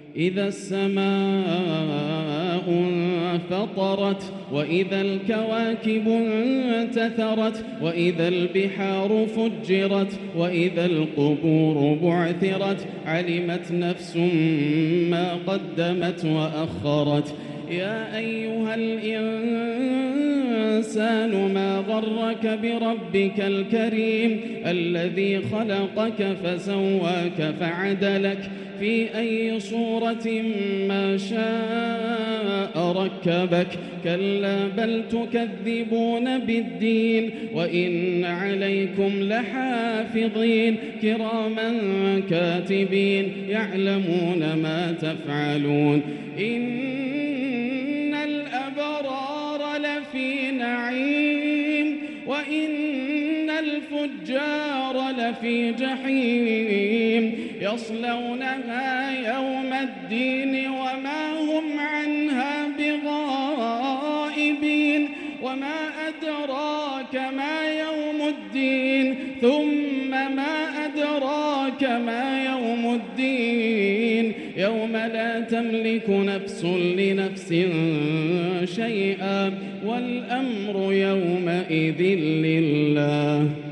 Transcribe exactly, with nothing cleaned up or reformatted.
إذا السماء انفطرت وإذا الكواكب انتثرت وإذا البحار فجرت وإذا القبور بعثرت علمت نفس ما قدمت وأخرت يا أيها الإنسان ما غرك بربك الكريم الذي خلقك فسواك فعدلك في أي صورة ما شاء ركبك كلا بل تكذبون بالدين وإن عليكم لحافظين كراما كاتبين يعلمون ما تفعلون إن الأبرار لفي نعيم وإن الفجار لفي جحيم يصلونها يوم الدين وما هم عنها بغائبين وما أدراك ما يوم الدين ثم ما أدراك ما يوم الدين يوم لا تملك نفس لنفس شيئا والأمر يومئذ لله.